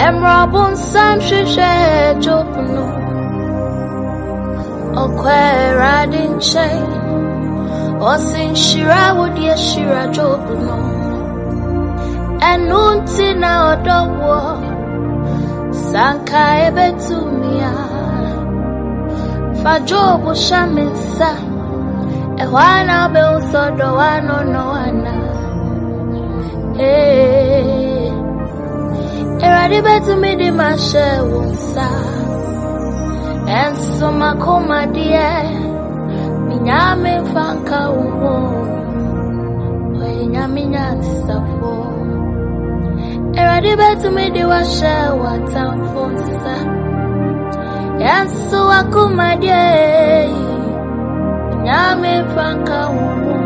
Emrabun Sam Shisha Jopno Okwera din Shay Osin Shira would ye Shira Jopno and Nuntina Odowo Sanka Ebetumia Fajobu Shaminsa Ewana Belsodo Wano Noana Eradi betu me di mashe wonsa Enso makoma die Minyame fanka umo Wenyame nyansafo Eradi betu me di washe watamfonsa Enso wakoma die Minyame fanka umo